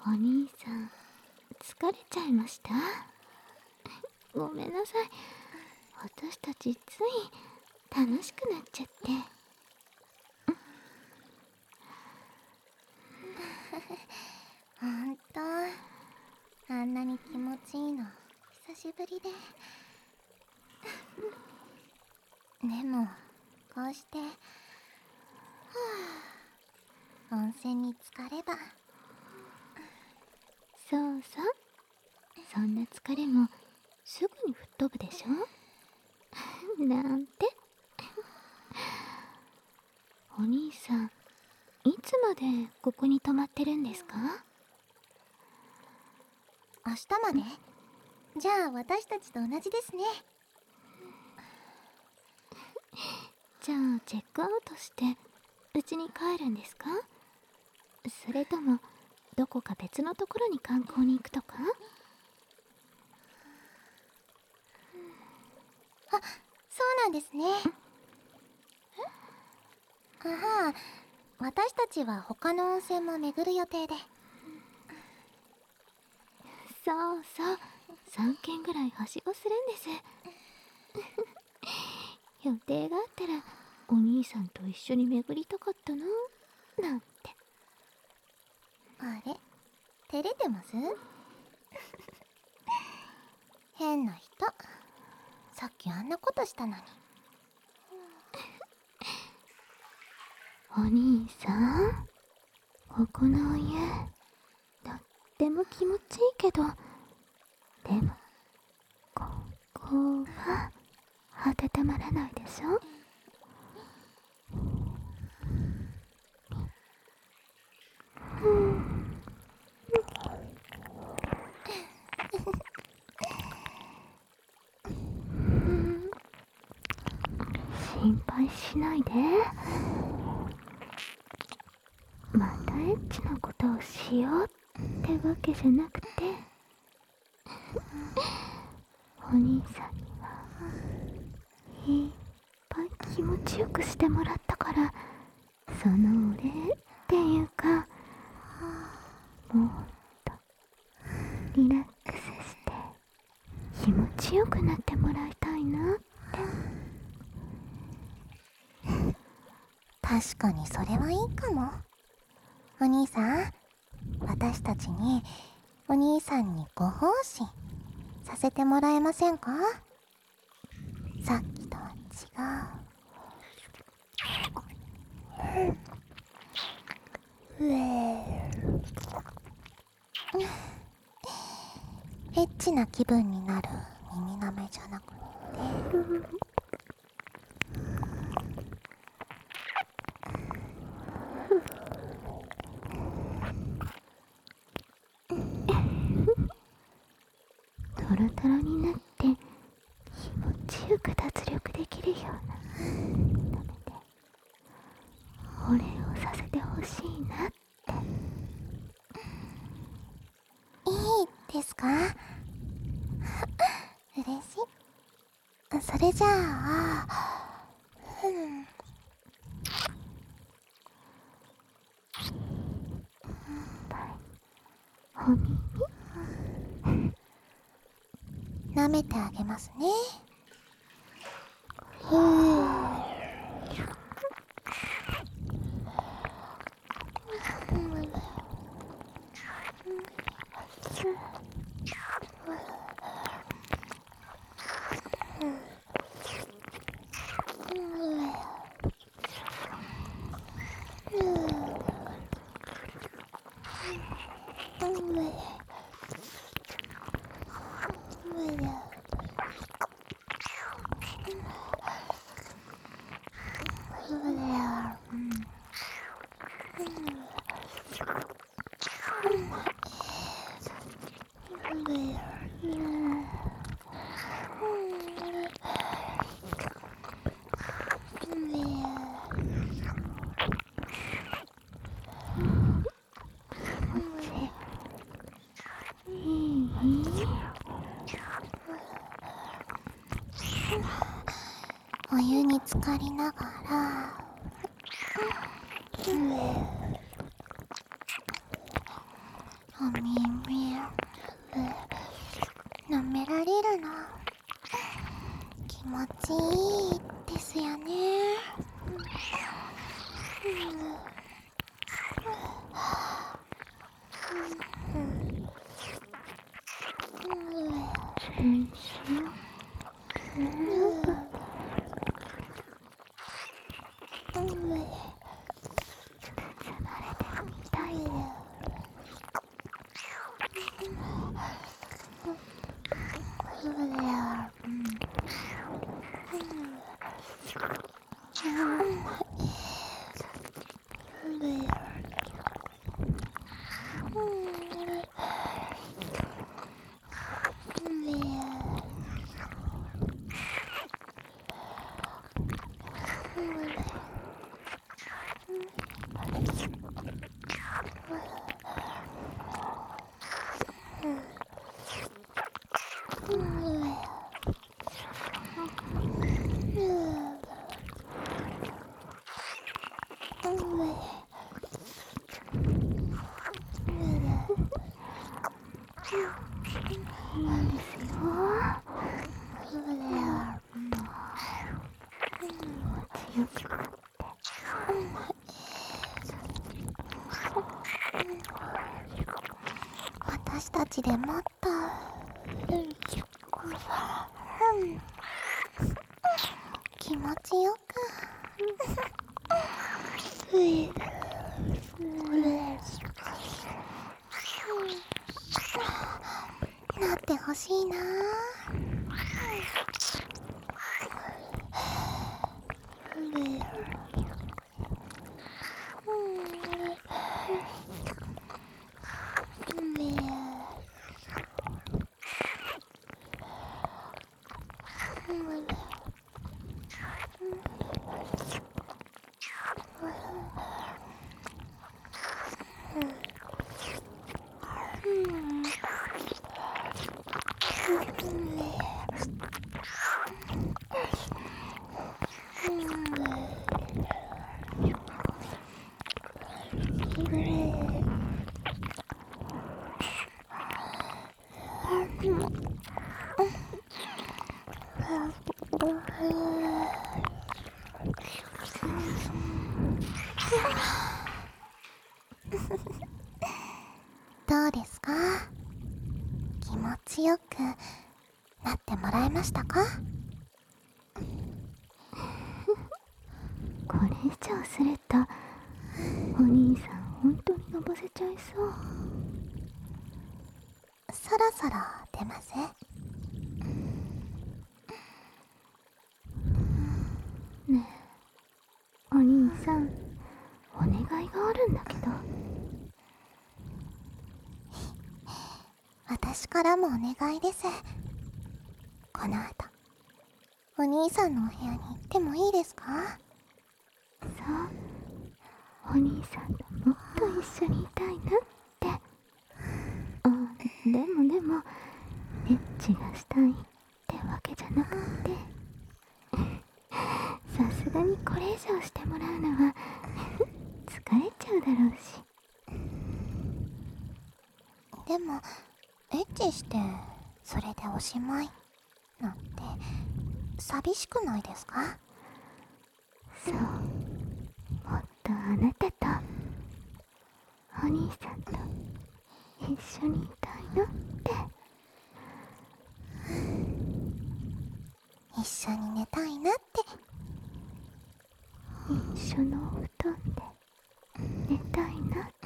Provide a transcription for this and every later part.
お兄さん、疲れちゃいました？ごめんなさい。私たちつい楽しくなっちゃって。 ほんと、あんなに気持ちいいの久しぶりで。でもこうして、温泉に浸かれば。 そうそう、そんな疲れもすぐに吹っ飛ぶでしょなんて。お兄さん、いつまでここに泊まってるんですか？ 明日まで？じゃあ私たちと同じですね。 じゃあチェックアウトして家に帰るんですか？それともどこか別のところに観光に行くとか？ あ、そうなんですね。あは私たちは他の温泉も巡る予定で。 そうそう、3軒ぐらいはしごするんです。予定があったらお兄さんと一緒に巡りたかったな、なんて。 あれ、照れてます？変な人。さっきあんなことしたのに。 お兄さん、ここの家とっても気持ちいいけど、でもここは温まらないでしょ？心配しないで。またエッチなことをしようってわけじゃなくて、お兄さんにはいっぱい気持ちよくしてもらったから、そのお礼っていうか、もっとリラックスして気持ちよくなってもらいたいなって。 確かにそれはいいかも。お兄さん、私たちにお兄さんにご奉仕させてもらえませんか？さっきとは違う。エッチな気分になる耳なめじゃなくて、 トロトロになって気持ちよく脱力できるようなのでお礼をさせてほしいなって。 いいですか？嬉しい。それじゃあ、 お耳舐めてあげますね。お湯に浸かりながら、お耳るみたいで。なんですよ。強くって私たちでもっと気持ちよくなってほしいな。どうですか？気持ちよくなってもらえましたか？ これ以上するとお兄さん本当にのぼせちゃいそう。 そろそろ出ます？ ねえお兄さん、お願いがあるんだけど。 私からもお願いです。この後お兄さんのお部屋に行ってもいいですか？ そう、お兄さんともっと一緒にいたいなって。でもエッチがしたいってわけじゃなくてさすがにこれ以上してもらうのは疲れちゃうだろうし。 でもエッチしてそれでおしまいなんて寂しくないですか？ そう、もっとあなたとお兄さんと一緒にいたいなって。 一緒に寝たいなって。 一緒のお布団で寝たいなって。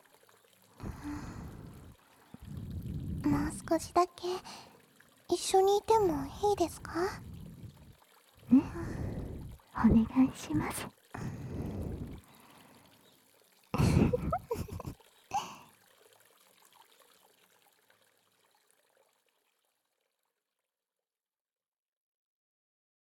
もう少しだけ一緒にいてもいいですか？ ね、お願いします